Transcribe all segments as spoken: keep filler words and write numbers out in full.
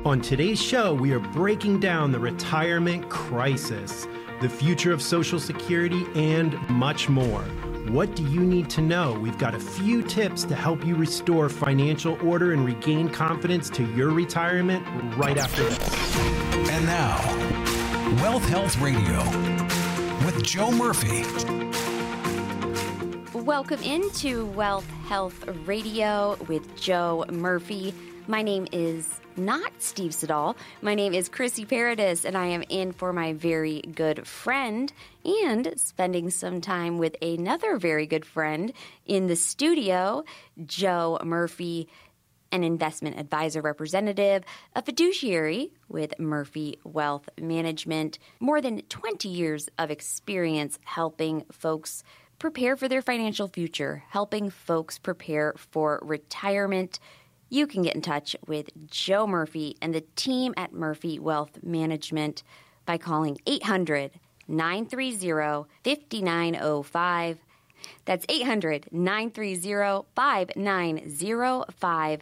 On today's show, we are breaking down the retirement crisis, the future of Social Security, and much more. What do you need to know? We've got a few tips to help you restore financial order and regain confidence to your retirement right after this. And now, Wealth Health Radio with Joe Murphy. Welcome into Wealth Health Radio with Joe Murphy. My name is not Steve Siddall. My name is Chrissy Paradis, and I am in for my very good friend and spending some time with another very good friend in the studio, Joe Murphy, an investment advisor representative, a fiduciary with Murphy Wealth Management, more than twenty years of experience helping folks prepare for their financial future, helping folks prepare for retirement. You can get in touch with Joe Murphy and the team at Murphy Wealth Management by calling eight hundred, nine three zero, five nine zero five. That's eight hundred, nine three zero, five nine zero five.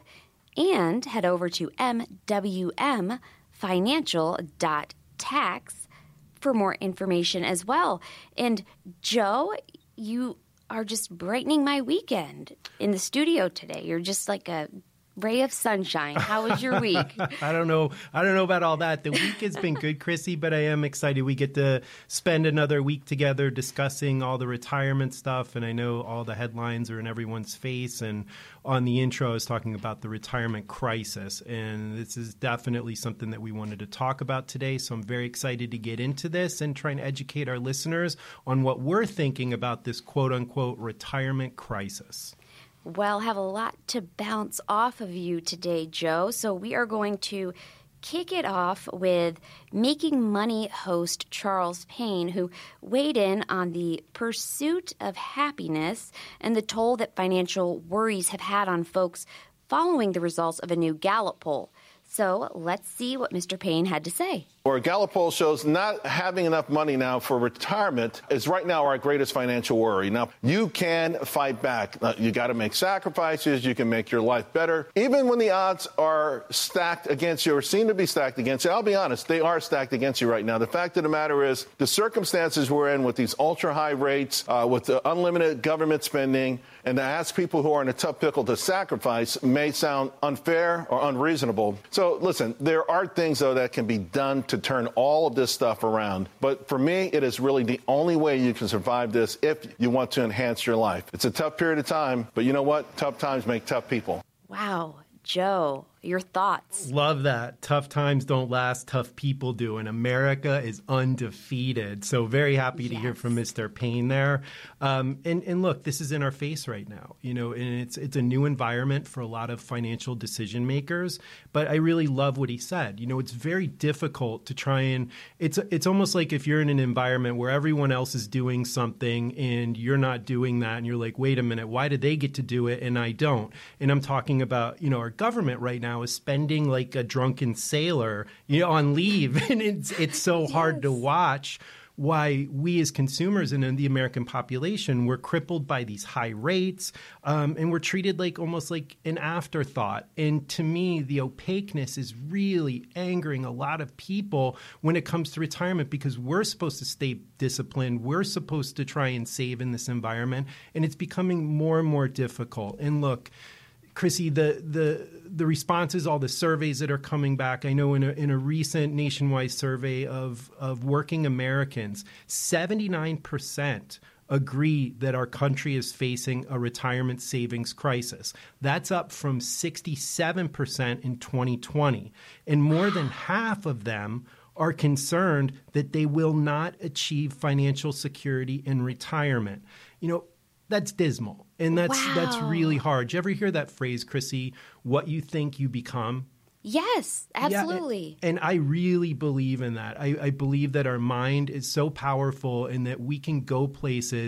And head over to m w m financial dot tax for more information as well. And Joe, you are just brightening my weekend in the studio today. You're just like a ray of sunshine. How was your week? I don't know. I don't know about all that. The week has been good, Chrissy, but I am excited. We get to spend another week together discussing all the retirement stuff. And I know all the headlines are in everyone's face. And on the intro, I was talking about the retirement crisis. And this is definitely something that we wanted to talk about today. So I'm very excited to get into this and try and educate our listeners on what we're thinking about this quote unquote retirement crisis. Well, have a lot to bounce off of you today, Joe. So we are going to kick it off with Making Money host Charles Payne, who weighed in on the pursuit of happiness and the toll that financial worries have had on folks following the results of a new Gallup poll. So let's see what Mister Payne had to say. Or a Gallup poll shows not having enough money now for retirement is right now our greatest financial worry. Now, you can fight back. You got to make sacrifices. You can make your life better. Even when the odds are stacked against you or seem to be stacked against you, I'll be honest, they are stacked against you right now. The fact of the matter is the circumstances we're in with these ultra high rates, uh, with the unlimited government spending, and to ask people who are in a tough pickle to sacrifice may sound unfair or unreasonable. So listen, there are things, though, that can be done to turn all of this stuff around. But for me, it is really the only way you can survive this if you want to enhance your life. It's a tough period of time, but you know what? Tough times make tough people. Wow. Joe, your thoughts? Love that. Tough times don't last, tough people do. And America is undefeated. So very happy to yes. hear from Mister Payne there. Um, and, and look, this is in our face right now, you know, and it's it's a new environment for a lot of financial decision makers. But I really love what he said. You know, it's very difficult to try and it's it's almost like if you're in an environment where everyone else is doing something and you're not doing that and you're like, wait a minute, why did they get to do it and I don't? And I'm talking about, you know, our government right now is spending like a drunken sailor, you know, on leave. And it's it's so yes. hard to watch why we as consumers and in the American population, we're crippled by these high rates, um, and we're treated like almost like an afterthought. And to me, the opaqueness is really angering a lot of people when it comes to retirement because we're supposed to stay disciplined. We're supposed to try and save in this environment, and it's becoming more and more difficult. And look, Chrissy, the the the responses, all the surveys that are coming back, I know in a, in a recent nationwide survey of, of working Americans, seventy-nine percent agree that our country is facing a retirement savings crisis. That's up from sixty-seven percent in twenty twenty. And more than half of them are concerned that they will not achieve financial security in retirement. You know, that's dismal. And that's wow. that's really hard. Did you ever hear that phrase, Chrissy, what you think you become? Yes, absolutely. Yeah, and, and I really believe in that. I, I believe that our mind is so powerful and that we can go places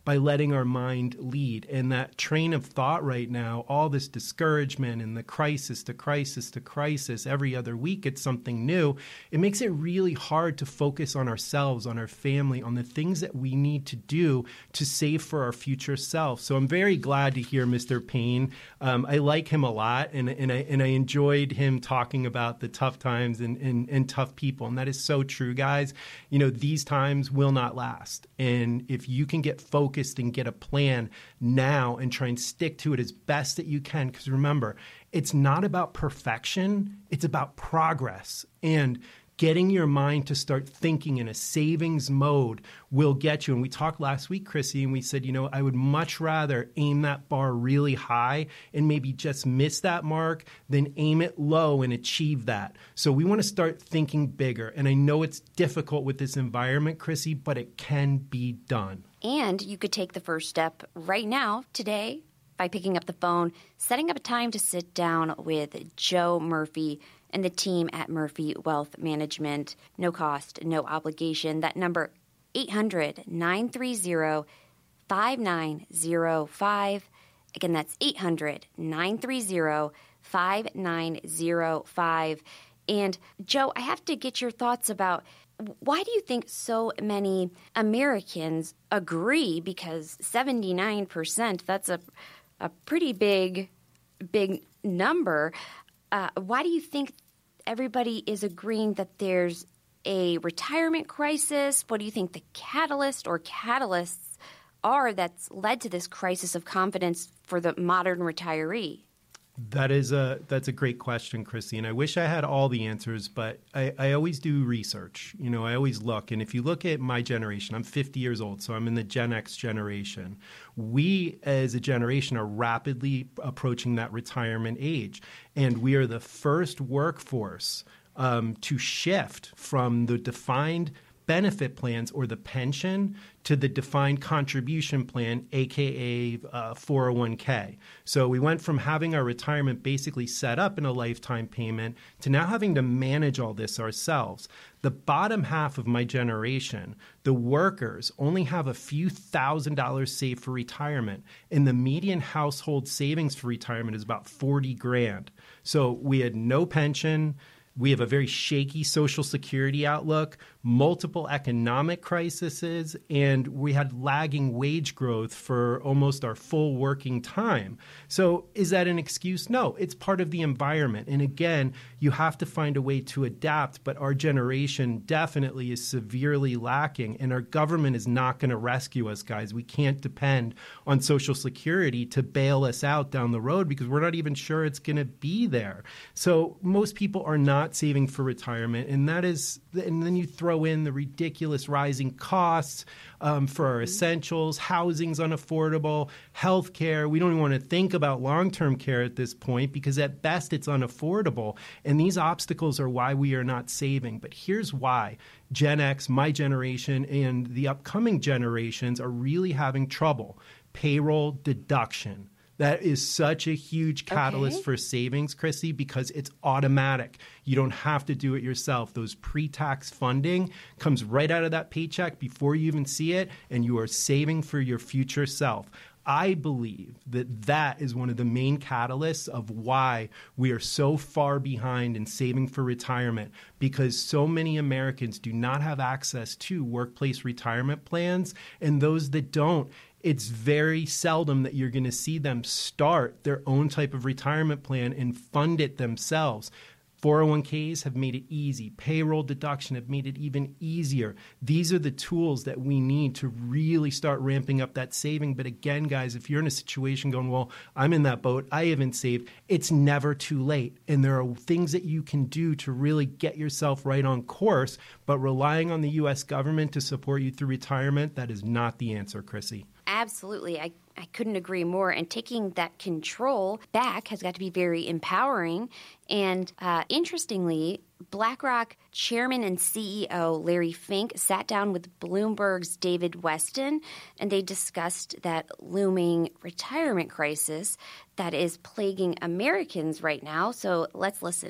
by letting our mind lead. And that train of thought right now, all this discouragement and the crisis to crisis to crisis, every other week it's something new. It makes it really hard to focus on ourselves, on our family, on the things that we need to do to save for our future self. So I'm very glad to hear Mister Payne. Um, I like him a lot, and, and, I, and I enjoyed him talking about the tough times and, and, and tough people. And that is so true, guys. You know, these times will not last. And if you can get focused and get a plan now and try and stick to it as best that you can, because remember, it's not about perfection, it's about progress. And getting your mind to start thinking in a savings mode will get you. And we talked last week, Chrissy, and we said, you know, I would much rather aim that bar really high and maybe just miss that mark than aim it low and achieve that. So we want to start thinking bigger. And I know it's difficult with this environment, Chrissy, but it can be done. And you could take the first step right now, today, by picking up the phone, setting up a time to sit down with Joe Murphy and the team at Murphy Wealth Management. No cost, no obligation. That number, eight hundred, nine three zero, five nine zero five. Again, that's eight hundred, nine three zero, five nine zero five. And Joe, I have to get your thoughts about why do you think so many Americans agree? Because seventy-nine percent, that's a a pretty big, big number. Uh, why do you think everybody is agreeing that there's a retirement crisis? What do you think the catalyst or catalysts are that's led to this crisis of confidence for the modern retiree? That is a that's a great question, Chrissy, and I wish I had all the answers, but I, I always do research. You know, I always look, and if you look at my generation, I'm fifty years old, so I'm in the Gen X generation. We, as a generation, are rapidly approaching that retirement age, and we are the first workforce um, to shift from the defined benefit plans or the pension to the defined contribution plan, a k a uh, four oh one k. So we went from having our retirement basically set up in a lifetime payment to now having to manage all this ourselves. The bottom half of my generation, the workers, only have a few thousand dollars saved for retirement, and the median household savings for retirement is about forty grand. So we had no pension. We have a very shaky Social Security outlook, multiple economic crises, and we had lagging wage growth for almost our full working time. So is that an excuse? No, it's part of the environment. And again, you have to find a way to adapt, but our generation definitely is severely lacking, and our government is not going to rescue us, guys. We can't depend on Social Security to bail us out down the road because we're not even sure it's going to be there. So most people are not saving for retirement, and that is, and then you throw in the ridiculous rising costs um, for our essentials. Housing's unaffordable, healthcare. We don't even want to think about long-term care at this point because at best it's unaffordable, and these obstacles are why we are not saving. But here's why Gen X, my generation, and the upcoming generations are really having trouble. Payroll deduction. That is such a huge catalyst okay. for savings, Chrissy, because it's automatic. You don't have to do it yourself. Those pre-tax funding comes right out of that paycheck before you even see it, and you are saving for your future self. I believe that that is one of the main catalysts of why we are so far behind in saving for retirement, because so many Americans do not have access to workplace retirement plans, and those that don't, it's very seldom that you're going to see them start their own type of retirement plan and fund it themselves. four oh one k's have made it easy. Payroll deduction have made it even easier. These are the tools that we need to really start ramping up that saving. But again, guys, if you're in a situation going, well, I'm in that boat, I haven't saved, it's never too late. And there are things that you can do to really get yourself right on course. But relying on the U S government to support you through retirement, that is not the answer, Chrissy. Absolutely. I, I couldn't agree more. And taking that control back has got to be very empowering. And uh, interestingly, BlackRock chairman and C E O Larry Fink sat down with Bloomberg's David Weston, and they discussed that looming retirement crisis that is plaguing Americans right now. So let's listen.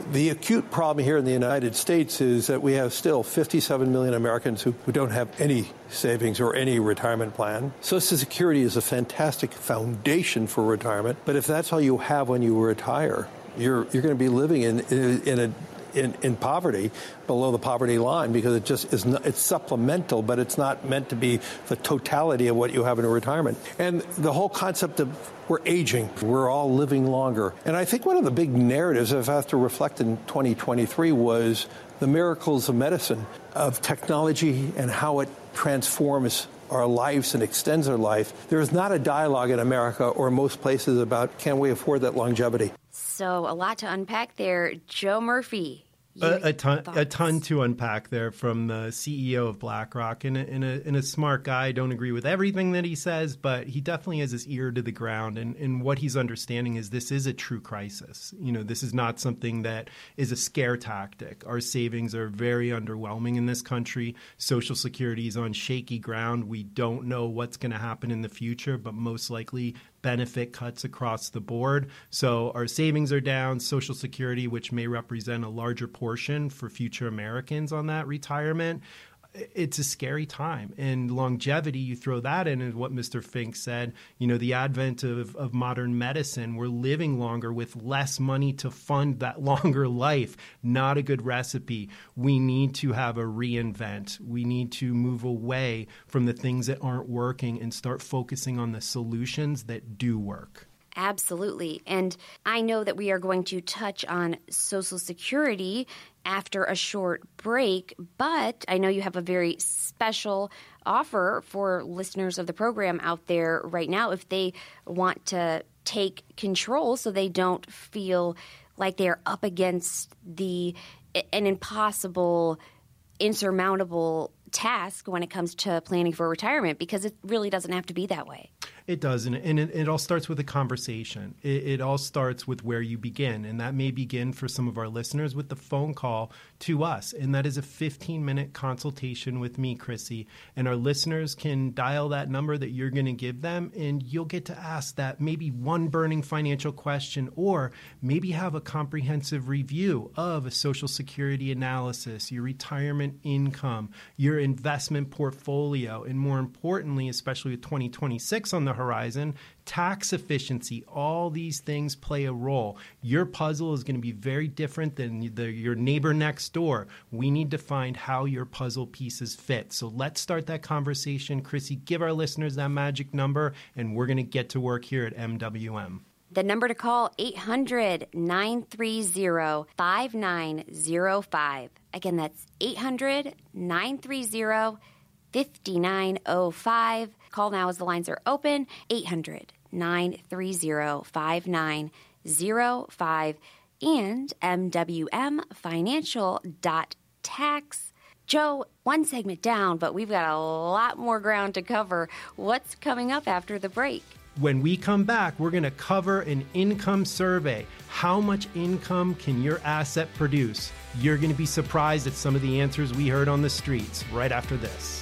The acute problem here in the United States is that we have still fifty-seven million Americans who, who don't have any savings or any retirement plan. Social Security is a fantastic foundation for retirement, but if that's all you have when you retire, you're you're going to be living in in, in a In, in poverty, below the poverty line, because it just is not, it's supplemental, but it's not meant to be the totality of what you have in a retirement. And the whole concept of we're aging, we're all living longer. And I think one of the big narratives I've had to reflect in twenty twenty-three was the miracles of medicine, of technology, and how it transforms our lives and extends our life. There is not a dialogue in America or most places about can we afford that longevity. So a lot to unpack there. Joe Murphy. A, a ton, thoughts? a ton to unpack there from the C E O of BlackRock, and a, and, a, and a smart guy. I don't agree with everything that he says, but he definitely has his ear to the ground. And, and what he's understanding is this is a true crisis. You know, this is not something that is a scare tactic. Our savings are very underwhelming in this country. Social Security is on shaky ground. We don't know what's going to happen in the future, but most likely benefit cuts across the board. So our savings are down. Social Security, which may represent a larger portion for future Americans on that retirement, it's a scary time. And longevity, you throw that in, and what Mister Fink said, you know, the advent of, of modern medicine, we're living longer with less money to fund that longer life. Not a good recipe. We need to have a reinvent. We need to move away from the things that aren't working and start focusing on the solutions that do work. Absolutely. And I know that we are going to touch on Social Security after a short break, but I know you have a very special offer for listeners of the program out there right now if they want to take control so they don't feel like they're up against the an impossible, insurmountable task when it comes to planning for retirement, because it really doesn't have to be that way. It does, and it, it all starts with a conversation. It, it all starts with where you begin, and that may begin for some of our listeners with the phone call to us, and that is a fifteen-minute consultation with me, Chrissy, and our listeners can dial that number that you're going to give them, and you'll get to ask that maybe one burning financial question, or maybe have a comprehensive review of a Social Security analysis, your retirement income, your investment portfolio, and more importantly, especially with twenty twenty-six on the horizon, tax efficiency. All these things play a role. Your puzzle is going to be very different than the, your neighbor next door. We need to find how your puzzle pieces fit. So let's start that conversation. Chrissy, give our listeners that magic number, and we're going to get to work here at M W M. The number to call, eight hundred, nine three zero, five nine zero five. Again, that's eight hundred, nine three zero, five nine zero five. Call now as the lines are open, eight hundred, nine three zero, five nine zero five, and M W M financial dot tax. Joe, one segment down, but we've got a lot more ground to cover. What's coming up after the break? When we come back, we're going to cover an income survey. How much income can your asset produce? You're going to be surprised at some of the answers we heard on the streets right after this.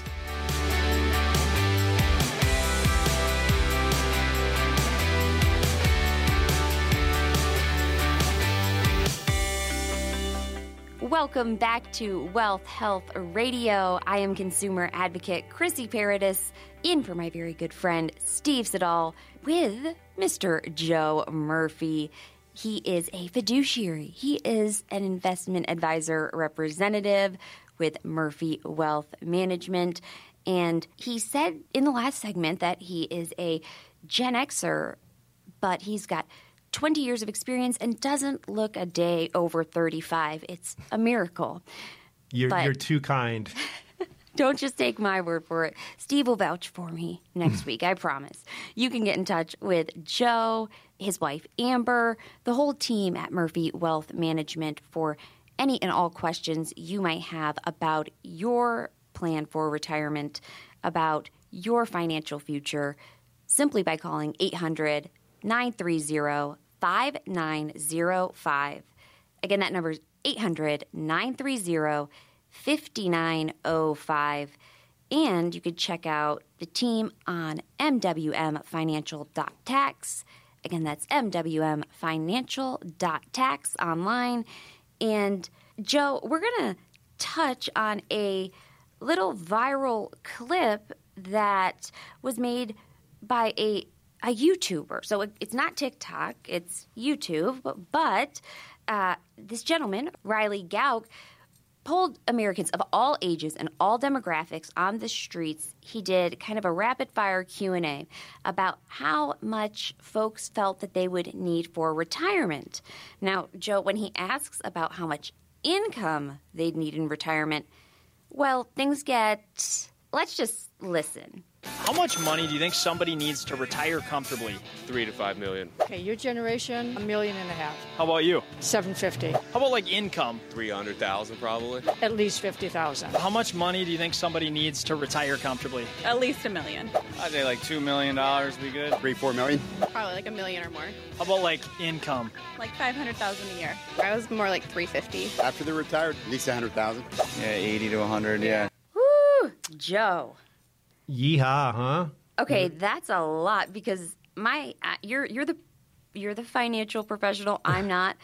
Welcome back to Wealth Health Radio. I am consumer advocate Chrissy Paradis, in for my very good friend Steve Siddall with Mister Joe Murphy. He is a fiduciary. He is an investment advisor representative with Murphy Wealth Management. And he said in the last segment that he is a Gen Xer, but he's got twenty years of experience and doesn't look a day over thirty-five. It's a miracle. You're, but you're too kind. Don't just take my word for it. Steve will vouch for me next week, I promise. You can get in touch with Joe, his wife Amber, the whole team at Murphy Wealth Management for any and all questions you might have about your plan for retirement, about your financial future, simply by calling eight hundred, nine three zero, five nine zero five. Again, that number is eight hundred, nine three zero, five nine zero five. And you could check out the team on M W M financial dot tax. Again, that's M W M financial dot tax online. And Joe, we're going to touch on a little viral clip that was made by a a YouTuber. So it, it's not TikTok, it's YouTube. But, but uh, this gentleman, Riley Gauk, polled Americans of all ages and all demographics on the streets. He did kind of a rapid-fire Q and A about how much folks felt that they would need for retirement. Now, Joe, when he asks about how much income they'd need in retirement, well, things get... Let's just listen. How much money do you think somebody needs to retire comfortably? Three to five million. Okay, your generation, a million and a half. How about you? seven fifty. How about like income? Three hundred thousand probably. At least fifty thousand. How much money do you think somebody needs to retire comfortably? At least a million. I'd say like two million dollars would be good. Three, four million. Probably like a million or more. How about like income? Like five hundred thousand a year. I was more like three fifty. After they're retired, at least a hundred thousand. Yeah, eighty to a hundred. Yeah. Woo, Joe. Yeehaw, huh? Okay, that's a lot because my uh, you're you're the you're the financial professional. I'm not,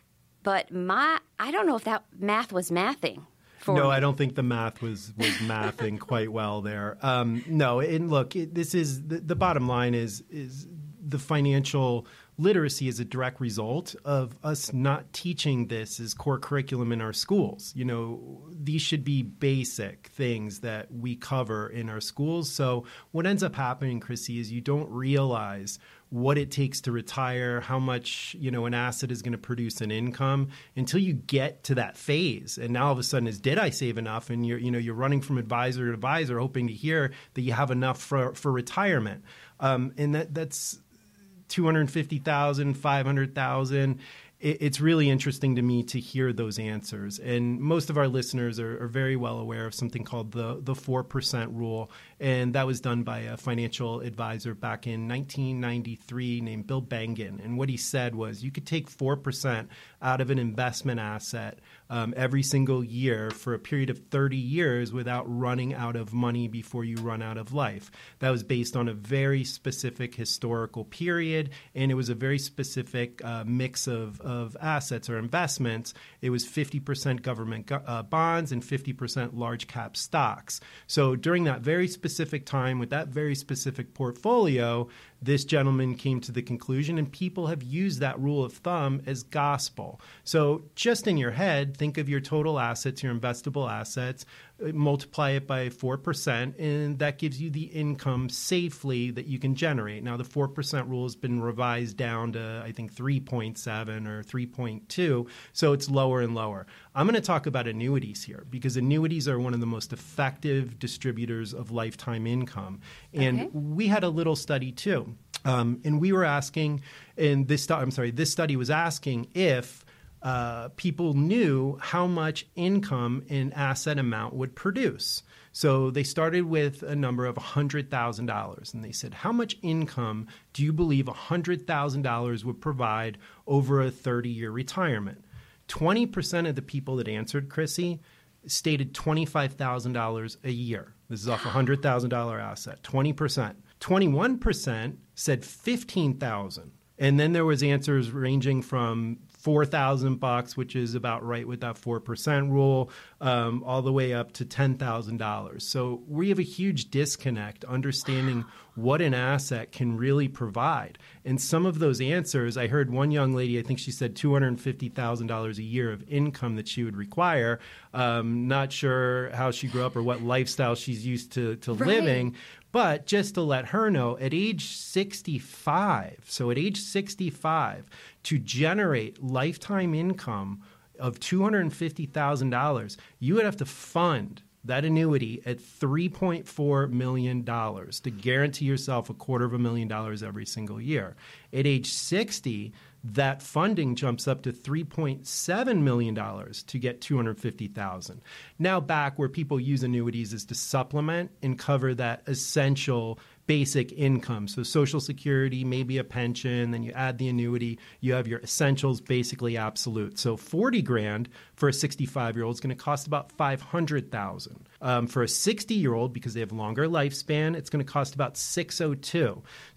but my I don't know if that math was mathing. For no, me. I don't think the math was was mathing quite well there. Um, no, and look, it, this is the, the bottom line is is the financial literacy is a direct result of us not teaching this as core curriculum in our schools. You know, these should be basic things that we cover in our schools. So what ends up happening, Chrissy, is you don't realize what it takes to retire, how much, you know, an asset is going to produce an income until you get to that phase. And now all of a sudden is, did I save enough? And you're, you know, you're running from advisor to advisor, hoping to hear that you have enough for, for retirement. Um, and that that's two hundred fifty thousand, five hundred thousand. It's really interesting to me to hear those answers. And most of our listeners are, are very well aware of something called the, the four percent rule. And that was done by a financial advisor back in nineteen ninety-three named Bill Bengen. And what he said was you could take four percent out of an investment asset um, every single year for a period of thirty years without running out of money before you run out of life. That was based on a very specific historical period, and it was a very specific uh, mix of, of assets or investments. It was fifty percent government go- uh, bonds and fifty percent large cap stocks. So during that very specific time with that very specific portfolio, this gentleman came to the conclusion, and people have used that rule of thumb as gospel. So just in your head, think of your total assets, your investable assets, multiply it by four percent, and that gives you the income safely that you can generate. Now, the four percent rule has been revised down to, I think, three point seven or three point two, so it's lower and lower. I'm going to talk about annuities here because annuities are one of the most effective distributors of lifetime income. And Okay. we had a little study too. Um, and we were asking, and this, I'm sorry, this study was asking if uh, people knew how much income an asset amount would produce. So they started with a number of one hundred thousand dollars, and they said, how much income do you believe one hundred thousand dollars would provide over a thirty-year retirement? twenty percent of the people that answered, Chrissy, stated twenty-five thousand dollars a year. This is off a one hundred thousand dollars asset, twenty percent. twenty-one percent said fifteen thousand dollars. And then there was answers ranging from four thousand bucks, which is about right with that four percent rule, um, all the way up to ten thousand dollars. So we have a huge disconnect understanding what an asset can really provide. And some of those answers, I heard one young lady, I think she said two hundred fifty thousand dollars a year of income that she would require. Um, not sure how she grew up or what lifestyle she's used to, to Right. living. But just to let her know, at age sixty-five, so at age sixty-five, to generate lifetime income of two hundred fifty thousand dollars, you would have to fund that annuity at three point four million dollars to guarantee yourself a quarter of a million dollars every single year. At age sixty, that funding jumps up to three point seven million dollars to get two hundred fifty thousand dollars. Now back where people use annuities is to supplement and cover that essential basic income. So Social Security, maybe a pension, then you add the annuity, you have your essentials, basically absolute. So forty grand for a sixty-five-year-old is going to cost about five hundred thousand dollars. Um, for a sixty-year-old, because they have longer lifespan, it's going to cost about six hundred two thousand dollars. So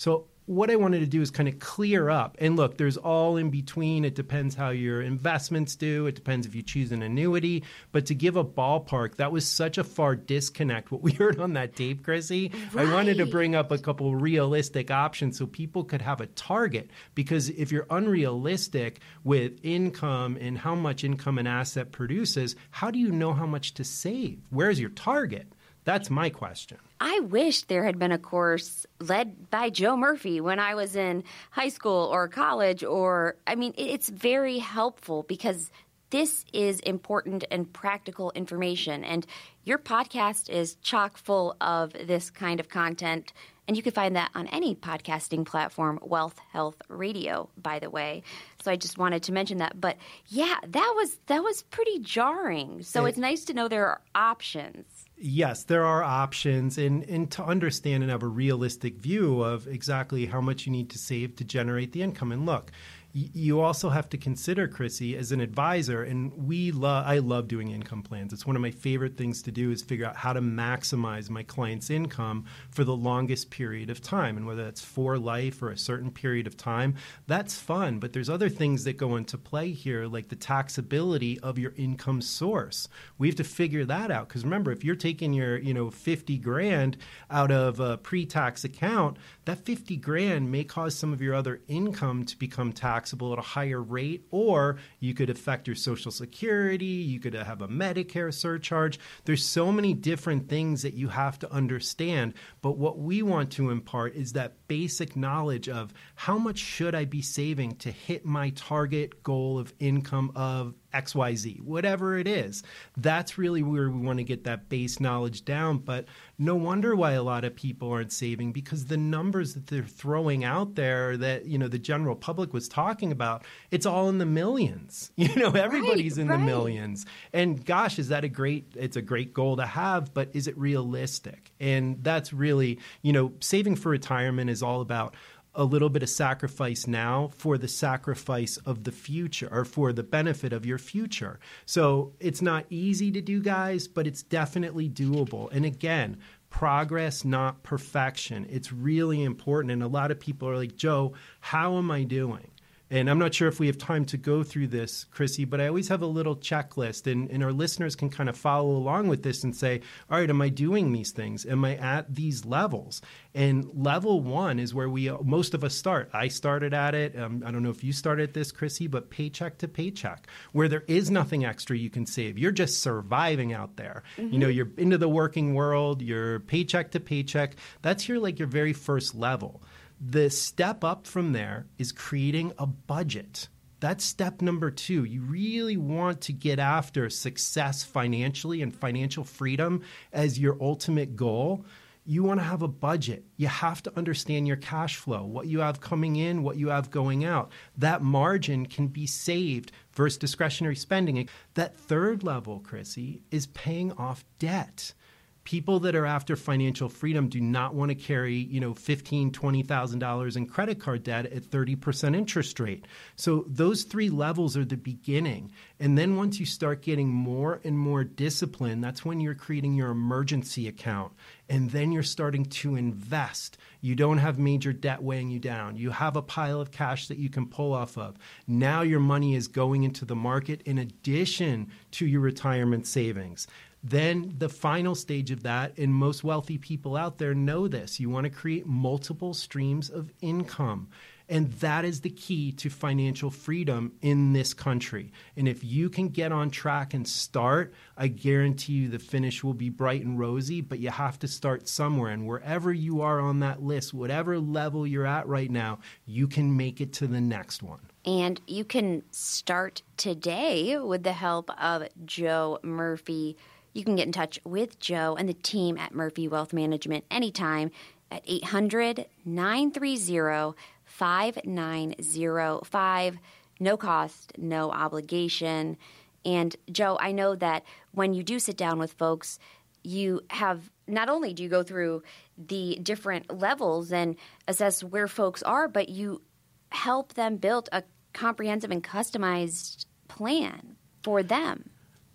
what I wanted to do is kind of clear up. And look, there's all in between. It depends how your investments do. It depends if you choose an annuity. But to give a ballpark, that was such a far disconnect. What we heard on that tape, Chrissy, right. I wanted to bring up a couple realistic options so people could have a target. Because if you're unrealistic with income and how much income an asset produces, how do you know how much to save? Where's your target? That's my question. I wish there had been a course led by Joe Murphy when I was in high school or college, or, I mean, it's very helpful because this is important and practical information. And your podcast is chock full of this kind of content. And you can find that on any podcasting platform, Wealth Health Radio, by the way. So I just wanted to mention that. But yeah, that was that was pretty jarring. So it, it's nice to know there are options. Yes, there are options, and, and to understand and have a realistic view of exactly how much you need to save to generate the income. And look, you also have to consider, Chrissy, as an advisor, and we love, I love doing income plans. It's one of my favorite things to do is figure out how to maximize my client's income for the longest period of time. And whether that's for life or a certain period of time, that's fun. But there's other things that go into play here, like the taxability of your income source. We have to figure that out. Because remember, if you're taking your, you know, fifty grand out of a pre-tax account, that fifty grand may cause some of your other income to become taxable at a higher rate, or you could affect your Social Security, you could have a Medicare surcharge. There's so many different things that you have to understand, but what we want to impart is that basic knowledge of how much should I be saving to hit my target goal of income of X Y Z, whatever it is. That's really where we want to get that base knowledge down. But no wonder why a lot of people aren't saving, because the numbers that they're throwing out there that, you know, the general public was talking about, it's all in the millions. You know, everybody's right, in right. the millions. And gosh, is that a great, it's a great goal to have, but is it realistic? And that's really, you know, saving for retirement is all about a little bit of sacrifice now for the sacrifice of the future, or for the benefit of your future. So it's not easy to do, guys, but it's definitely doable. And again, progress, not perfection. It's really important. And a lot of people are like, Joe, how am I doing? And I'm not sure if we have time to go through this, Chrissy, but I always have a little checklist, and, and our listeners can kind of follow along with this and say, all right, am I doing these things? Am I at these levels? And level one is where we most of us start. I started at it. Um, I don't know if you started this, Chrissy, but paycheck to paycheck, where there is nothing extra you can save. You're just surviving out there. Mm-hmm. You know, you're into the working world, you're paycheck to paycheck. That's your like your very first level. The step up from there is creating a budget. That's step number two. You really want to get after success financially and financial freedom as your ultimate goal. You want to have a budget. You have to understand your cash flow, what you have coming in, what you have going out. That margin can be saved versus discretionary spending. That third level, Chrissy, is paying off debt. People that are after financial freedom do not want to carry, you know, fifteen thousand dollars, twenty thousand dollars in credit card debt at thirty percent interest rate. So those three levels are the beginning. And then once you start getting more and more discipline, that's when you're creating your emergency account. And then you're starting to invest. You don't have major debt weighing you down. You have a pile of cash that you can pull off of. Now your money is going into the market in addition to your retirement savings. Then the final stage of that, and most wealthy people out there know this, you want to create multiple streams of income. And that is the key to financial freedom in this country. And if you can get on track and start, I guarantee you the finish will be bright and rosy, but you have to start somewhere. And wherever you are on that list, whatever level you're at right now, you can make it to the next one. And you can start today with the help of Joe Murphy. You can get in touch with Joe and the team at Murphy Wealth Management anytime at eight hundred, nine three zero, five nine zero five. No cost, no obligation. And Joe, I know that when you do sit down with folks, you have not only do you go through the different levels and assess where folks are, but you help them build a comprehensive and customized plan for them.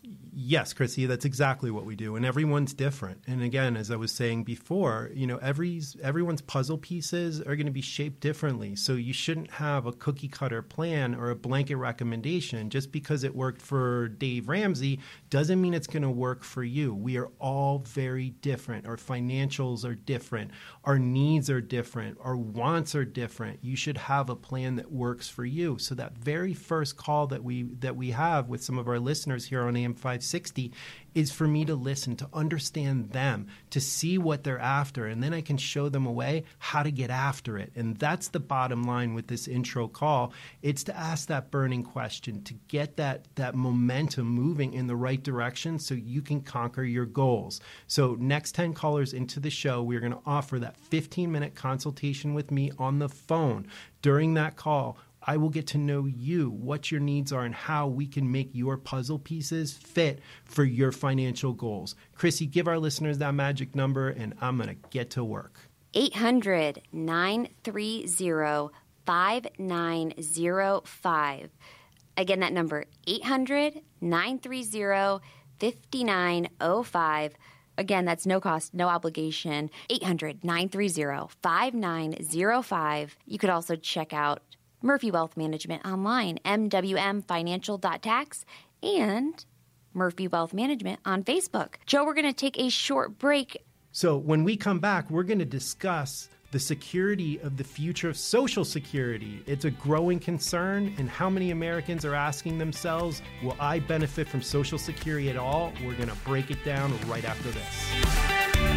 Yes, Chrissy, that's exactly what we do. And everyone's different. And again, as I was saying before, you know, every's, everyone's puzzle pieces are going to be shaped differently. So you shouldn't have a cookie cutter plan or a blanket recommendation. Just because it worked for Dave Ramsey doesn't mean it's going to work for you. We are all very different. Our financials are different. Our needs are different. Our wants are different. You should have a plan that works for you. So that very first call that we that we have with some of our listeners here on A M five sixty is for me to listen, to understand them, to see what they're after, and then I can show them a way how to get after it. And that's the bottom line with this intro call. It's to ask that burning question, to get that, that momentum moving in the right direction so you can conquer your goals. So next ten callers into the show, we're going to offer that fifteen-minute consultation with me on the phone. During that call, I will get to know you, what your needs are, and how we can make your puzzle pieces fit for your financial goals. Chrissy, give our listeners that magic number, and I'm going to get to work. eight hundred, nine three zero, five nine zero five. Again, that number, eight hundred, nine three zero, five nine zero five. Again, that's no cost, no obligation. eight hundred, nine three zero, five nine zero five. You could also check out Murphy Wealth Management online, m w m financial dot tax, and Murphy Wealth Management on Facebook. Joe, we're going to take a short break. So when we come back, we're going to discuss the security of the future of Social Security. It's a growing concern, and how many Americans are asking themselves, will I benefit from Social Security at all? We're going to break it down right after this.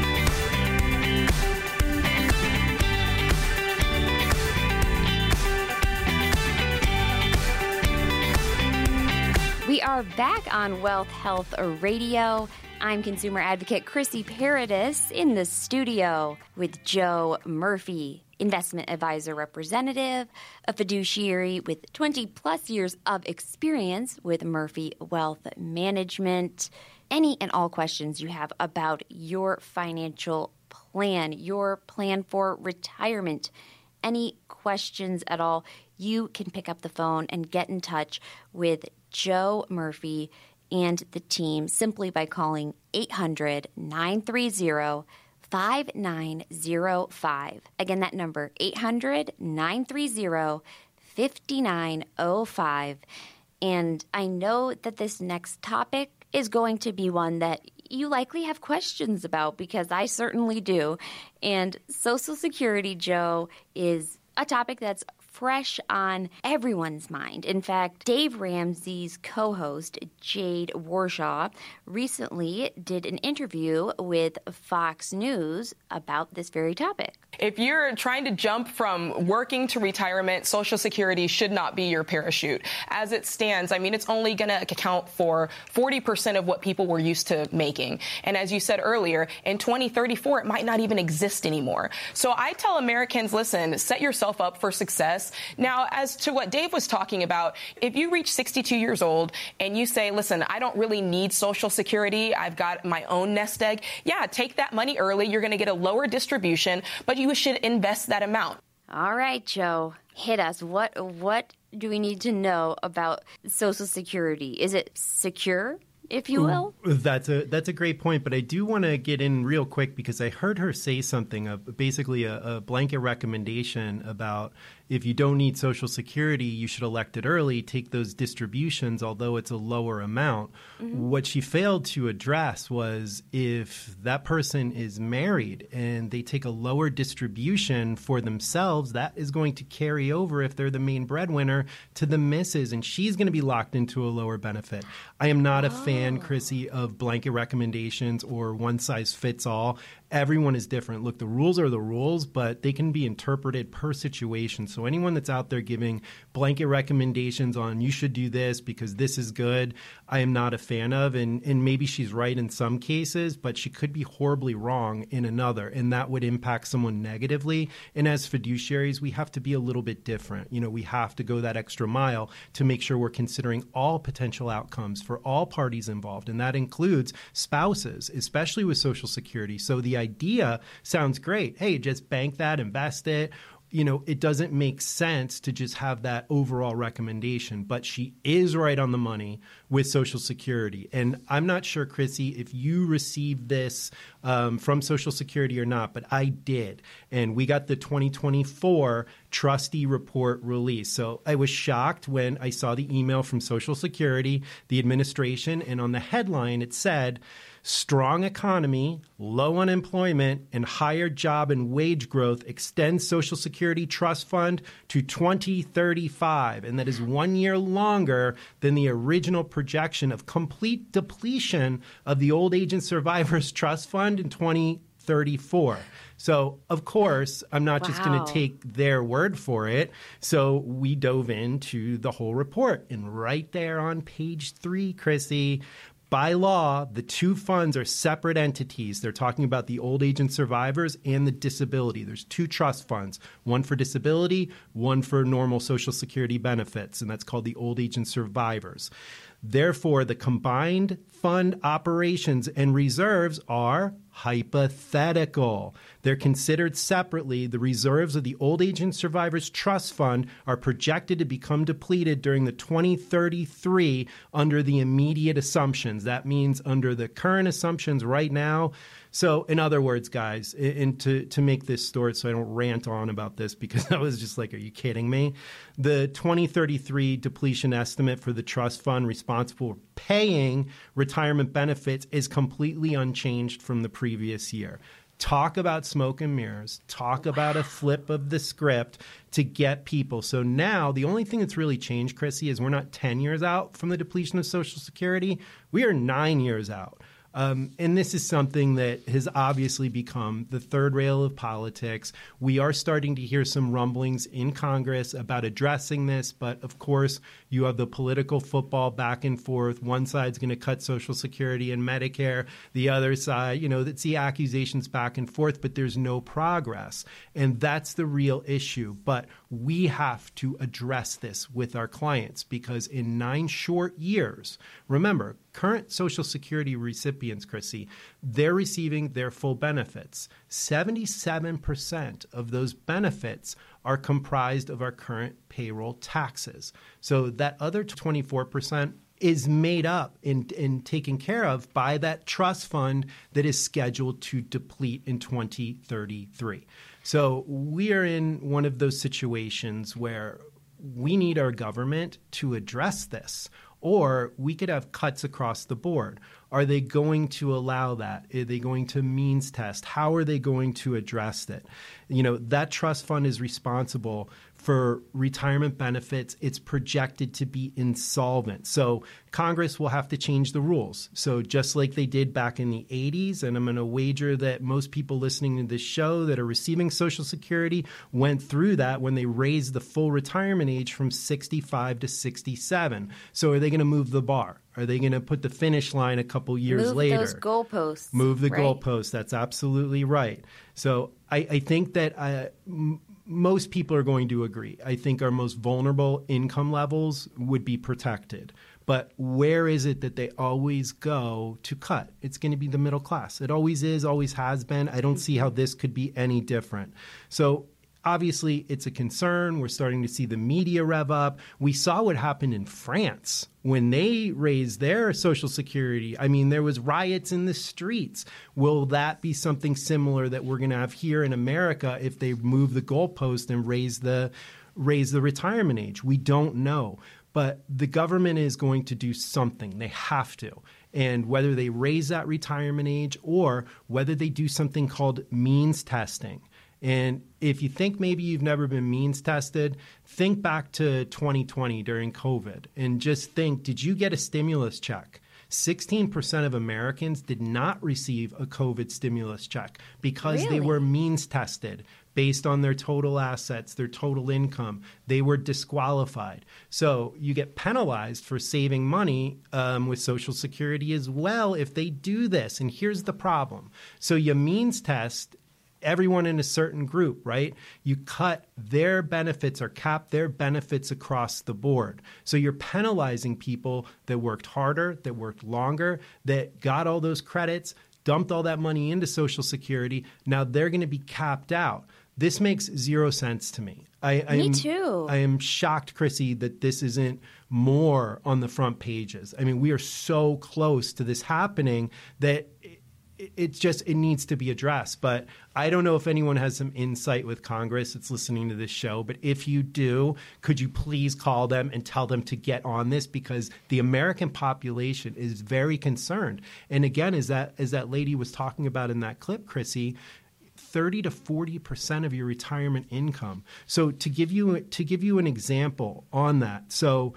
We are back on Wealth Health Radio. I'm consumer advocate Chrissy Paradis in the studio with Joe Murphy, investment advisor representative, a fiduciary with twenty plus years of experience with Murphy Wealth Management. Any and all questions you have about your financial plan, your plan for retirement, any questions at all, you can pick up the phone and get in touch with Joe Murphy and the team simply by calling eight hundred, nine three zero, five nine zero five. Again, that number, eight hundred, nine three zero, five nine zero five. And I know that this next topic is going to be one that you likely have questions about, because I certainly do. And Social Security, Joe, is a topic that's fresh on everyone's mind. In fact, Dave Ramsey's co-host, Jade Warshaw, recently did an interview with Fox News about this very topic. If you're trying to jump from working to retirement, Social Security should not be your parachute. As it stands, I mean, it's only going to account for forty percent of what people were used to making. And as you said earlier, in twenty thirty-four, it might not even exist anymore. So I tell Americans, listen, set yourself up for success. Now, as to what Dave was talking about, if you reach sixty-two years old and you say, listen, I don't really need Social Security, I've got my own nest egg, yeah, take that money early. You're going to get a lower distribution, but you should invest that amount. All right, Joe, hit us. What what do we need to know about Social Security? Is it secure, if you will? That's a that's a great point, but I do want to get in real quick because I heard her say something, uh, basically a, a blanket recommendation about if you don't need Social Security, you should elect it early, take those distributions, although it's a lower amount. Mm-hmm. What she failed to address was if that person is married and they take a lower distribution for themselves, that is going to carry over, if they're the main breadwinner, to the missus, and she's going to be locked into a lower benefit. I am not oh. a fan, Chrissy, of blanket recommendations or one size fits all. Everyone is different. Look, the rules are the rules, but they can be interpreted per situation. So anyone that's out there giving blanket recommendations on you should do this because this is good, I am not a fan of. And, and maybe she's right in some cases, but she could be horribly wrong in another, and that would impact someone negatively. And as fiduciaries, we have to be a little bit different. You know, we have to go that extra mile to make sure we're considering all potential outcomes for all parties involved, and that includes spouses, especially with Social Security. So the idea sounds great. Hey, just bank that, invest it. You know, it doesn't make sense to just have that overall recommendation, but she is right on the money with Social Security. And I'm not sure, Chrissy, if you received this um, from Social Security or not, but I did. And we got the twenty twenty-four trustee report released. So I was shocked when I saw the email from Social Security, the administration, and on the headline it said, strong economy, low unemployment, and higher job and wage growth extends Social Security Trust Fund to twenty thirty-five. And that is one year longer than the original projection of complete depletion of the Old Age and Survivors Trust Fund in twenty thirty-four. So, of course, I'm not wow. just going to take their word for it. So we dove into the whole report. And right there on page three, Chrissy, by law, the two funds are separate entities. They're talking about the old age and survivors and the disability. There's two trust funds, one for disability, one for normal Social Security benefits, and that's called the old age and survivors. Therefore, the combined fund operations and reserves are hypothetical. They're considered separately. The reserves of the Old Age and Survivors Trust Fund are projected to become depleted during the twenty thirty-three under the immediate assumptions. That means under the current assumptions right now. So in other words, guys, and to, to make this short so I don't rant on about this because I was just like, are you kidding me? The twenty thirty-three depletion estimate for the trust fund responsible for paying retirement benefits is completely unchanged from the previous year. Talk about smoke and mirrors. Talk wow. about a flip of the script to get people. So now the only thing that's really changed, Chrissy, is we're not ten years out from the depletion of Social Security. We are nine years out. Um, and this is something that has obviously become the third rail of politics. We are starting to hear some rumblings in Congress about addressing this. But, of course, you have the political football back and forth. One side's going to cut Social Security and Medicare. The other side, you know, that's the accusations back and forth, but there's no progress. And that's the real issue. But we have to address this with our clients because in nine short years, remember, current Social Security recipients, Chrissy, they're receiving their full benefits. seventy-seven percent of those benefits are comprised of our current payroll taxes. So that other twenty-four percent is made up and, and taken care of by that trust fund that is scheduled to deplete in twenty thirty-three. So we are in one of those situations where we need our government to address this, or we could have cuts across the board. Are they going to allow that? Are they going to means test? How are they going to address it? You know, that trust fund is responsible for retirement benefits. It's projected to be insolvent. So Congress will have to change the rules. So just like they did back in the eighties, and I'm going to wager that most people listening to this show that are receiving Social Security went through that when they raised the full retirement age from sixty-five to sixty-seven. So are they going to move the bar? Are they going to put the finish line a couple years Move later? Move those goalposts. Move the right? goalposts. That's absolutely right. So I, I think that uh, m- most people are going to agree. I think our most vulnerable income levels would be protected. But where is it that they always go to cut? It's going to be the middle class. It always is, always has been. I don't see how this could be any different. So obviously, it's a concern. We're starting to see the media rev up. We saw what happened in France when they raised their Social Security. I mean, there was riots in the streets. Will that be something similar that we're going to have here in America if they move the goalpost and raise the raise the retirement age? We don't know. But the government is going to do something. They have to. And whether they raise that retirement age or whether they do something called means testing. And if you think maybe you've never been means tested, think back to twenty twenty during COVID and just think, did you get a stimulus check? sixteen percent of Americans did not receive a COVID stimulus check because really? they were means tested based on their total assets, their total income. They were disqualified. So you get penalized for saving money um, with Social Security as well if they do this. And here's the problem. So you means test everyone in a certain group, right? You cut their benefits or cap their benefits across the board. So you're penalizing people that worked harder, that worked longer, that got all those credits. dumped all that money into Social Security. Now they're going to be capped out. This makes zero sense to me. I, I me am, too. I am shocked, Chrissy, that this isn't more on the front pages. I mean, we are so close to this happening that it, it's just, it needs to be addressed. But I don't know if anyone has some insight with Congress that's listening to this show. But if you do, could you please call them and tell them to get on this? Because the American population is very concerned. And again, as that, as that lady was talking about in that clip, Chrissy, thirty to forty percent of your retirement income. So to give you to give you an example on that, so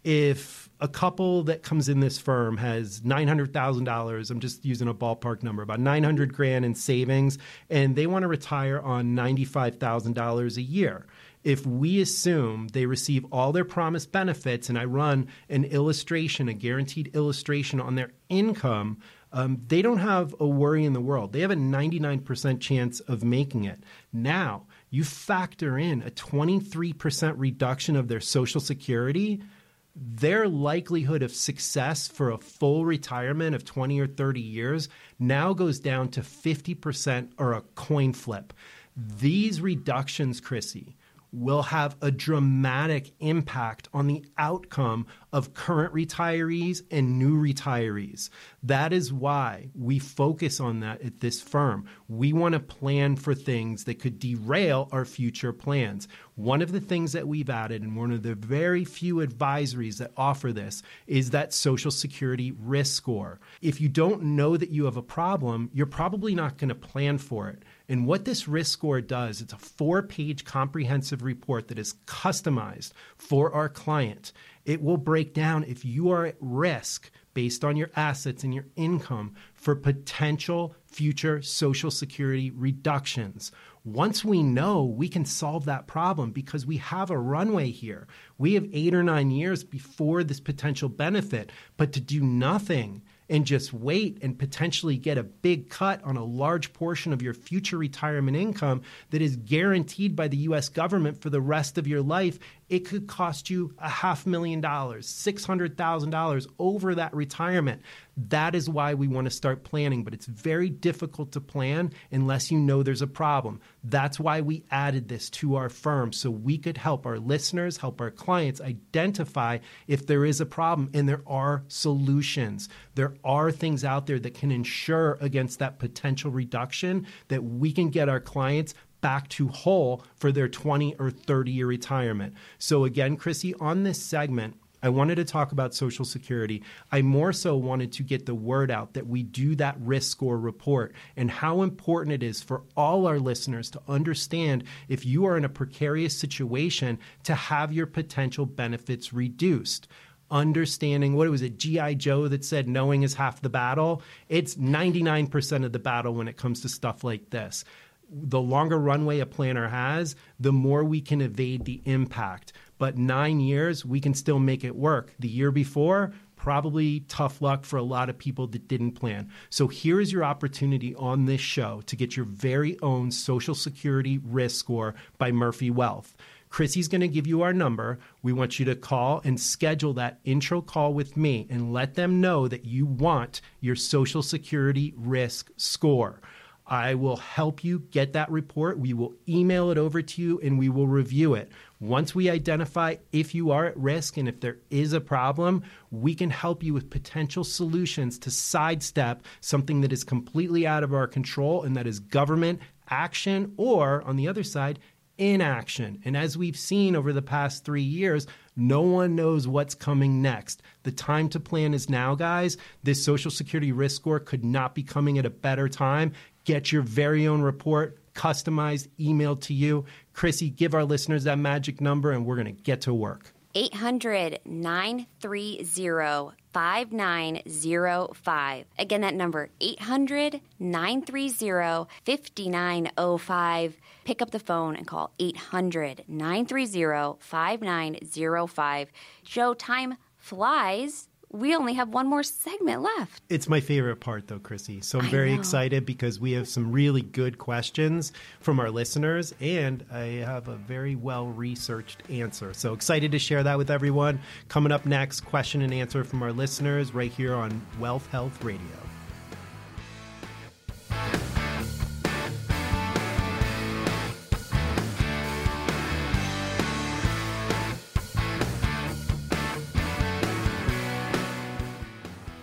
if a couple that comes in this firm has nine hundred thousand dollars, I'm just using a ballpark number, about nine hundred grand in savings, and they want to retire on ninety-five thousand dollars a year. If we assume they receive all their promised benefits, and I run an illustration, a guaranteed illustration on their income, Um, they don't have a worry in the world. They have a ninety-nine percent chance of making it. Now, you factor in a twenty-three percent reduction of their Social Security, their likelihood of success for a full retirement of twenty or thirty years now goes down to fifty percent or a coin flip. These reductions, Chrissy, will have a dramatic impact on the outcome of current retirees and new retirees. That is why we focus on that at this firm. We want to plan for things that could derail our future plans. One of the things that we've added, and one of the very few advisories that offer this, is that Social Security risk score. If you don't know that you have a problem, you're probably not going to plan for it. And what this risk score does, it's a four-page comprehensive report that is customized for our client. It will break down if you are at risk based on your assets and your income for potential future Social Security reductions. Once we know, we can solve that problem because we have a runway here. We have eight or nine years before this potential benefit, but to do nothing and just wait and potentially get a big cut on a large portion of your future retirement income that is guaranteed by the U S government for the rest of your life, it could cost you a half million dollars, six hundred thousand dollars over that retirement. That is why we want to start planning, but it's very difficult to plan unless you know there's a problem. That's why we added this to our firm, so we could help our listeners, help our clients identify if there is a problem, and there are solutions. There are things out there that can insure against that potential reduction that we can get our clients back to whole for their twenty or thirty year retirement. So again, Chrissy, on this segment, I wanted to talk about Social Security. I more so wanted to get the word out that we do that risk score report and how important it is for all our listeners to understand if you are in a precarious situation to have your potential benefits reduced. Understanding, what was it, G I Joe that said knowing is half the battle? It's ninety-nine percent of the battle when it comes to stuff like this. The longer runway a planner has, the more we can evade the impact. But nine years, we can still make it work. The year before, probably tough luck for a lot of people that didn't plan. So here is your opportunity on this show to get your very own Social Security risk score by Murphy Wealth. Chrissy's going to give you our number. We want you to call and schedule that intro call with me and let them know that you want your Social Security risk score. I will help you get that report. We will email it over to you and we will review it. Once we identify if you are at risk and if there is a problem, we can help you with potential solutions to sidestep something that is completely out of our control, and that is government action, or on the other side, inaction. And as we've seen over the past three years, no one knows what's coming next. The time to plan is now, guys. This Social Security risk score could not be coming at a better time. Get your very own report, customized, emailed to you. Chrissy, give our listeners that magic number and we're going to get to work. eight hundred, nine three zero, five nine zero five. Again, that number, eight hundred, nine three zero, five nine zero five. Pick up the phone and call eight hundred, nine three zero, five nine zero five. Joe, time flies. We only have one more segment left. It's my favorite part, though, Chrissy. So I'm very excited because we have some really good questions from our listeners, and I have a very well-researched answer. So excited to share that with everyone. Coming up next, question and answer from our listeners right here on Wealth Health Radio.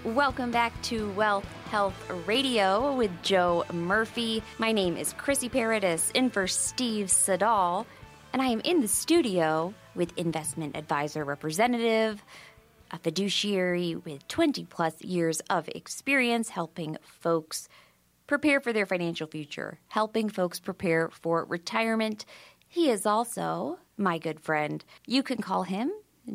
Welcome back to Wealth Health Radio with Joe Murphy. My name is Chrissy Paradis, in for Steve Siddall, and I am in the studio with investment advisor representative, a fiduciary with twenty plus years of experience helping folks prepare for their financial future, helping folks prepare for retirement. He is also my good friend. You can call him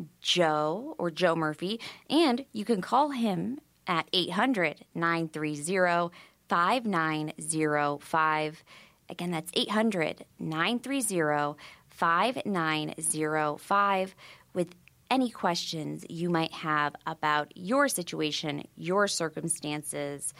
Joe or Joe Murphy, and you can call him at eight hundred, nine three zero, five nine zero five. Again, that's eight hundred, nine three zero, five nine zero five with any questions you might have about your situation, your circumstances,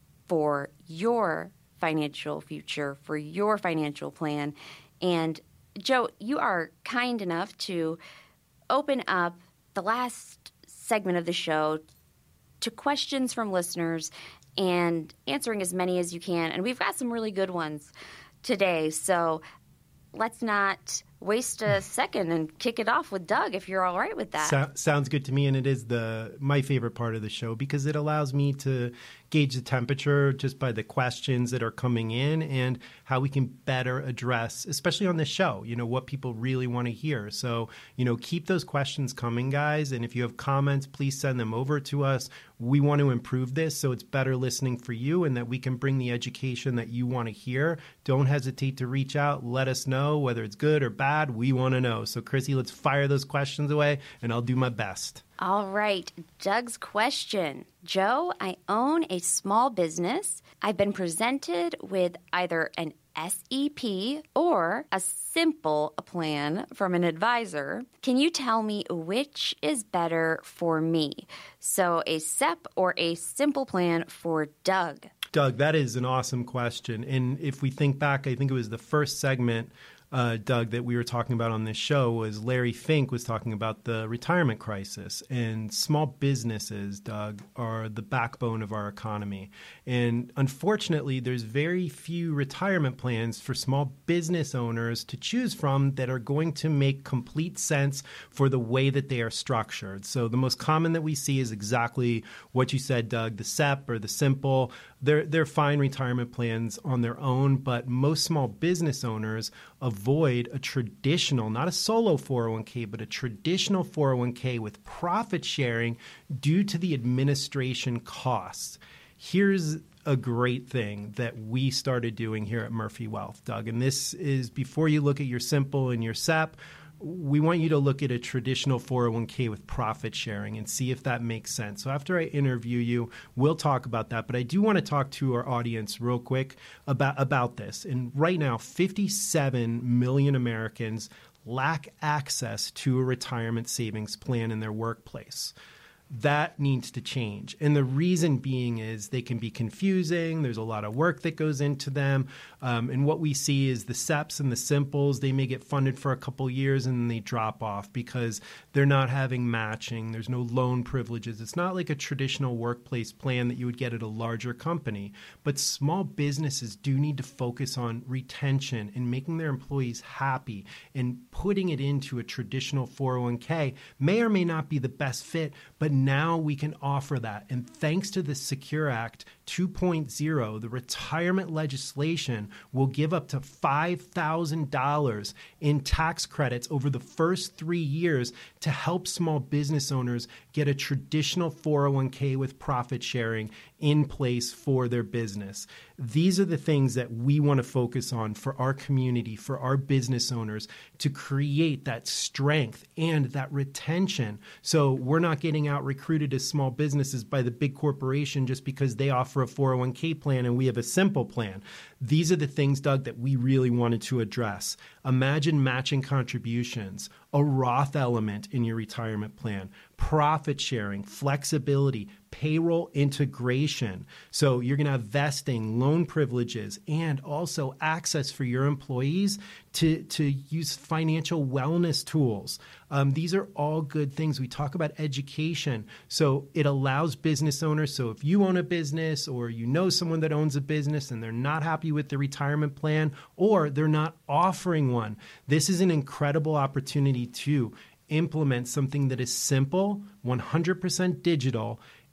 for your financial future, for your financial plan. And Joe, you are kind enough to open up the last segment of the show to questions from listeners and answering as many as you can. And we've got some really good ones today. So let's not waste a second and kick it off with Doug, if you're all right with that. So, sounds good to me, and it is the my favorite part of the show because it allows me to gauge the temperature just by the questions that are coming in and how we can better address, especially on this show, you know, what people really want to hear. So, you know, keep those questions coming, guys, and if you have comments, please send them over to us. We want to improve this so it's better listening for you and that we can bring the education that you want to hear. Don't hesitate to reach out. Let us know whether it's good or bad. We want to know. So, Chrissy, let's fire those questions away, and I'll do my best. All right. Doug's question. Joe, I own a small business. I've been presented with either an S E P or a simple plan from an advisor. Can you tell me which is better for me? So a S E P or a simple plan for Doug? Doug, that is an awesome question. And if we think back, I think it was the first segment Uh, Doug, that we were talking about on this show was Larry Fink was talking about the retirement crisis. And small businesses, Doug, are the backbone of our economy. And unfortunately, there's very few retirement plans for small business owners to choose from that are going to make complete sense for the way that they are structured. So the most common that we see is exactly what you said, Doug, the S E P or the simple. They're, they're fine retirement plans on their own, but most small business owners avoid a traditional, not a solo four oh one k, but a traditional four oh one k with profit sharing due to the administration costs. Here's a great thing that we started doing here at Murphy Wealth, Doug, and this is before you look at your simple and your S E P, we want you to look at a traditional four oh one k with profit sharing and see if that makes sense. So after I interview you, we'll talk about that. But I do want to talk to our audience real quick about, about this. And right now, fifty-seven million Americans lack access to a retirement savings plan in their workplace. That needs to change. And the reason being is they can be confusing. There's a lot of work that goes into them. Um, and what we see is the S E Ps and the simples, they may get funded for a couple years and then they drop off because they're not having matching. There's no loan privileges. It's not like a traditional workplace plan that you would get at a larger company. But small businesses do need to focus on retention and making their employees happy, and putting it into a traditional four oh one k may or may not be the best fit, but now we can offer that. And thanks to the Secure Act two point oh, the retirement legislation will give up to five thousand dollars in tax credits over the first three years to help small business owners get a traditional four oh one k with profit sharing in place for their business. These are the things that we want to focus on for our community, for our business owners, to create that strength and that retention. So we're not getting out recruited as small businesses by the big corporation just because they offer a four oh one k plan and we have a simple plan. These are the things, Doug, that we really wanted to address. Imagine matching contributions, a Roth element in your retirement plan, profit sharing, flexibility, payroll integration. So you're going to have vesting, loan privileges, and also access for your employees to, to use financial wellness tools. Um, these are all good things. We talk about education. So it allows business owners. So if you own a business or you know someone that owns a business and they're not happy with the retirement plan or they're not offering one, this is an incredible opportunity to implement something that is simple, one hundred percent digital.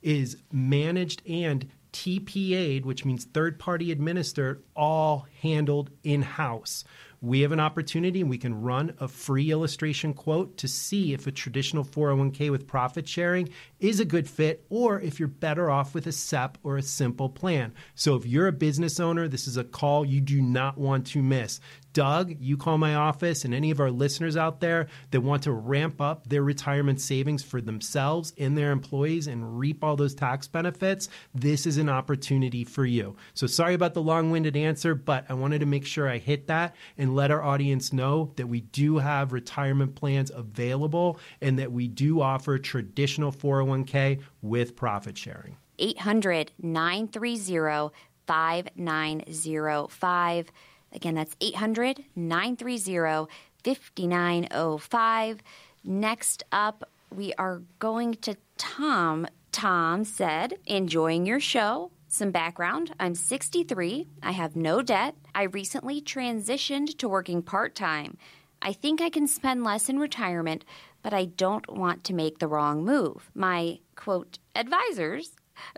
is managed and T P A'd, which means third-party administered, all handled in-house. We have an opportunity and we can run a free illustration quote to see if a traditional four oh one k with profit sharing is a good fit or if you're better off with a S E P or a simple plan. So if you're a business owner, this is a call you do not want to miss. Doug, you call my office, and any of our listeners out there that want to ramp up their retirement savings for themselves and their employees and reap all those tax benefits, this is an opportunity for you. So sorry about the long-winded answer, but I wanted to make sure I hit that and let our audience know that we do have retirement plans available and that we do offer traditional four oh one k with profit sharing. eight hundred, nine three zero, five nine zero five. Again, that's eight hundred, nine three zero, five nine zero five. Next up, we are going to Tom. Tom said, enjoying your show. Some background. I'm sixty-three. I have no debt. I recently transitioned to working part-time. I think I can spend less in retirement, but I don't want to make the wrong move. My, quote, advisors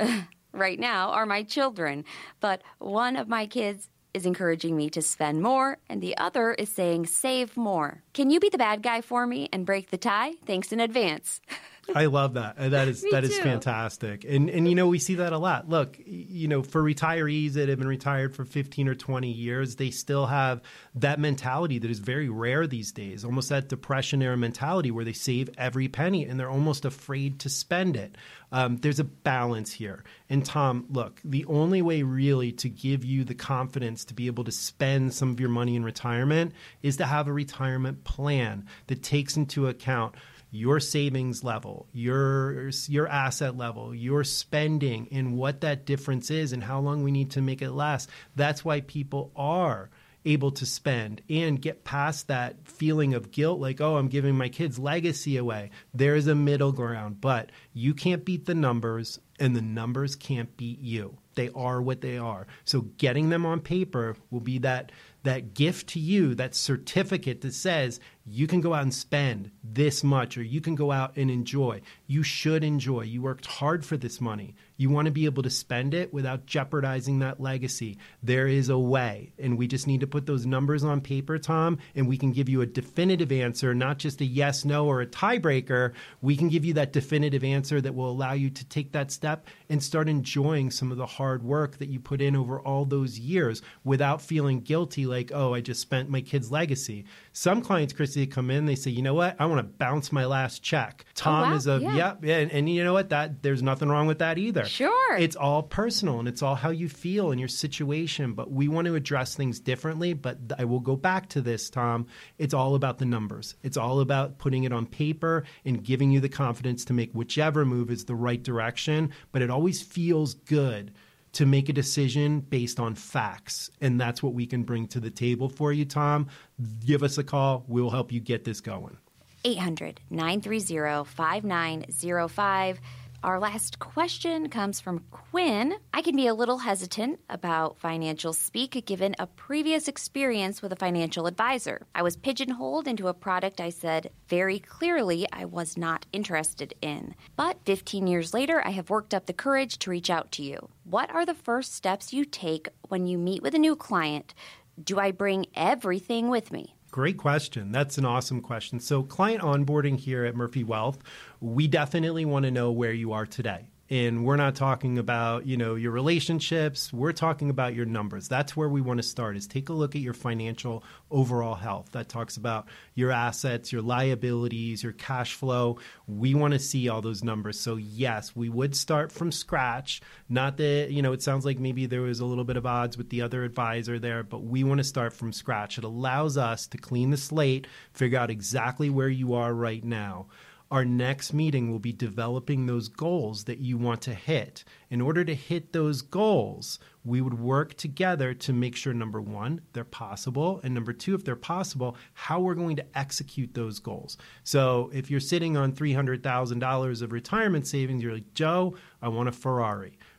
right now are my children, but one of my kids is encouraging me to spend more, and the other is saying save more. Can you be the bad guy for me and break the tie? Thanks in advance. I love that. That is that is fantastic. And and you know, we see that a lot. Look, you know, for retirees that have been retired for fifteen or twenty years, they still have that mentality that is very rare these days, almost that depression era mentality where they save every penny and they're almost afraid to spend it. Um, there's a balance here. And Tom, look, the only way really to give you the confidence to be able to spend some of your money in retirement is to have a retirement plan that takes into account your savings level, your your asset level, your spending, and what that difference is and how long we need to make it last. That's why people are able to spend and get past that feeling of guilt, like, oh, I'm giving my kids' legacy away. There is a middle ground, but you can't beat the numbers and the numbers can't beat you. They are what they are. So getting them on paper will be that that gift to you, that certificate that says you can go out and spend this much or you can go out and enjoy. You should enjoy. You worked hard for this money. You want to be able to spend it without jeopardizing that legacy. There is a way, and we just need to put those numbers on paper, Tom, and we can give you a definitive answer, not just a yes, no, or a tiebreaker. We can give you that definitive answer that will allow you to take that step and start enjoying some of the hard work that you put in over all those years without feeling guilty like, oh, I just spent my kid's legacy. Some clients, Christy, come in, they say, you know what? I want to bounce my last check. Tom oh, wow. is a, yeah, yeah and, and you know what? That there's nothing wrong with that either. Sure. It's all personal and it's all how you feel in your situation, but we want to address things differently. But I will go back to this, Tom. It's all about the numbers. It's all about putting it on paper and giving you the confidence to make whichever move is the right direction. But it always feels good to make a decision based on facts. And that's what we can bring to the table for you, Tom. Give us a call. We'll help you get this going. eight hundred, nine three zero, five nine zero five. Our last question comes from Quinn. I can be a little hesitant about financial speak given a previous experience with a financial advisor. I was pigeonholed into a product I said very clearly I was not interested in. But fifteen years later, I have worked up the courage to reach out to you. What are the first steps you take when you meet with a new client? Do I bring everything with me? Great question. That's an awesome question. So client onboarding here at Murphy Wealth, we definitely want to know where you are today. And we're not talking about, you know, your relationships. We're talking about your numbers. That's where we want to start, is take a look at your financial overall health. That talks about your assets, your liabilities, your cash flow. We want to see all those numbers. So yes, we would start from scratch. Not that, you know, it sounds like maybe there was a little bit of odds with the other advisor there, but we want to start from scratch. It allows us to clean the slate, figure out exactly where you are right now. Our next meeting will be developing those goals that you want to hit. In order to hit those goals, we would work together to make sure, number one, they're possible, and number two, if they're possible, how we're going to execute those goals. So if you're sitting on three hundred thousand dollars of retirement savings, you're like, Joe, I want a Ferrari.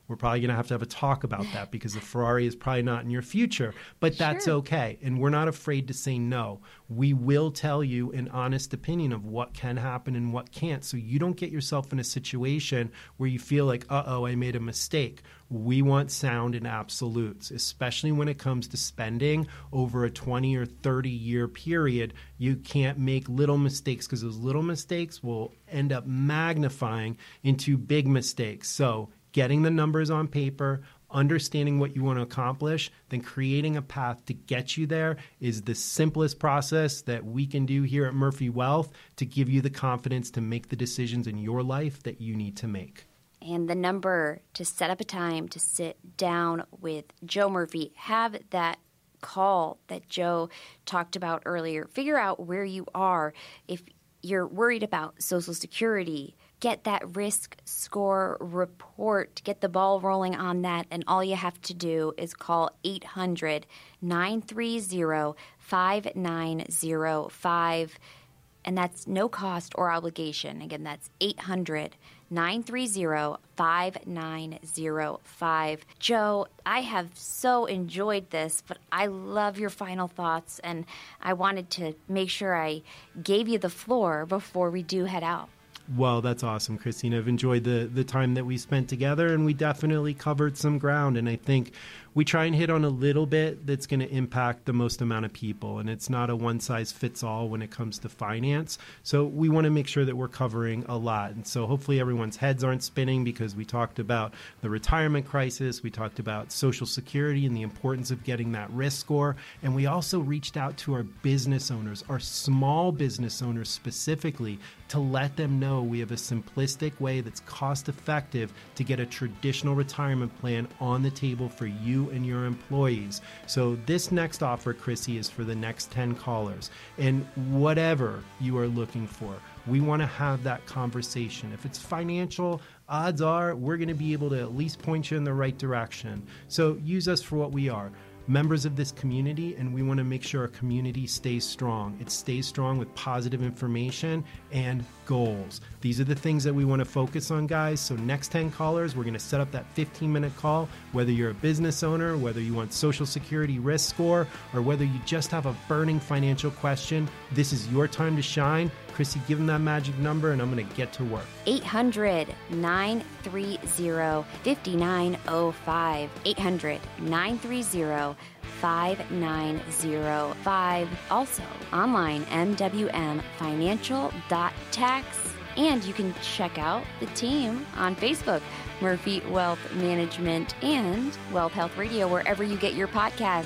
We're probably going to have to have a talk about that because the Ferrari is probably not in your future, but that's Sure. okay. And we're not afraid to say no. We will tell you an honest opinion of what can happen and what can't, so you don't get yourself in a situation where you feel like, uh-oh, I made a mistake. We want sound and absolutes, especially when it comes to spending over a twenty or thirty year period. You can't make little mistakes because those little mistakes will end up magnifying into big mistakes. So getting the numbers on paper, understanding what you want to accomplish, then creating a path to get you there is the simplest process that we can do here at Murphy Wealth to give you the confidence to make the decisions in your life that you need to make. And the number to set up a time to sit down with Joe Murphy, have that call that Joe talked about earlier. Figure out where you are. If you're worried about Social Security, get that risk score report, get the ball rolling on that, and all you have to do is call eight hundred, nine three zero, five nine zero five, and that's no cost or obligation. Again, that's eight hundred, nine three zero, five nine zero five. Joe, I have so enjoyed this, but I love your final thoughts, and I wanted to make sure I gave you the floor before we do head out. Well, that's awesome, Christine. I've enjoyed the, the time that we spent together, and we definitely covered some ground. And I think we try and hit on a little bit that's going to impact the most amount of people. And it's not a one-size-fits-all when it comes to finance. So we want to make sure that we're covering a lot. And so hopefully everyone's heads aren't spinning because we talked about the retirement crisis. We talked about Social Security and the importance of getting that risk score. And we also reached out to our business owners, our small business owners specifically, to let them know we have a simplistic way that's cost-effective to get a traditional retirement plan on the table for you and your employees. So this next offer, Chrissy, is for the next ten callers. And whatever you are looking for, we want to have that conversation. If it's financial, odds are we're going to be able to at least point you in the right direction. So use us for what we are. Members of this community, and we want to make sure our community stays strong. It stays strong with positive information and goals. These are the things that we want to focus on, guys. So next ten callers, we're going to set up that fifteen minute call, whether you're a business owner, whether you want Social Security risk score, or whether you just have a burning financial question. This is your time to shine. Chrissy, give them that magic number, and I'm going to get to work. eight hundred, nine three zero, five nine zero five. eight hundred, nine three zero, five nine zero five. Also, online, m w m financial dot tax. And you can check out the team on Facebook, Murphy Wealth Management and Wealth Health Radio, wherever you get your podcasts.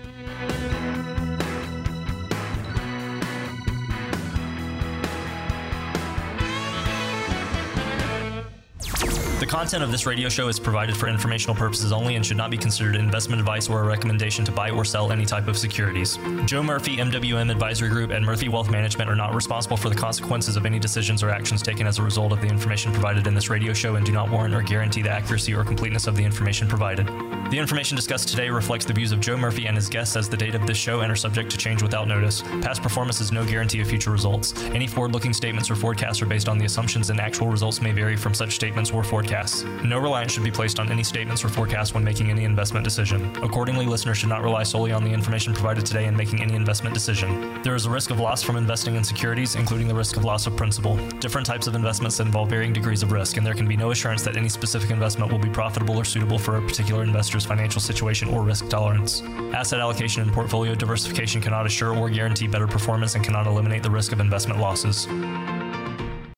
The content of this radio show is provided for informational purposes only and should not be considered investment advice or a recommendation to buy or sell any type of securities. Joe Murphy, M W M Advisory Group, and Murphy Wealth Management are not responsible for the consequences of any decisions or actions taken as a result of the information provided in this radio show and do not warrant or guarantee the accuracy or completeness of the information provided. The information discussed today reflects the views of Joe Murphy and his guests as the date of this show and are subject to change without notice. Past performance is no guarantee of future results. Any forward-looking statements or forecasts are based on the assumptions, and actual results may vary from such statements or forecasts. No reliance should be placed on any statements or forecasts when making any investment decision. Accordingly, listeners should not rely solely on the information provided today in making any investment decision. There is a risk of loss from investing in securities, including the risk of loss of principal. Different types of investments involve varying degrees of risk, and there can be no assurance that any specific investment will be profitable or suitable for a particular investor's financial situation or risk tolerance. Asset allocation and portfolio diversification cannot assure or guarantee better performance and cannot eliminate the risk of investment losses.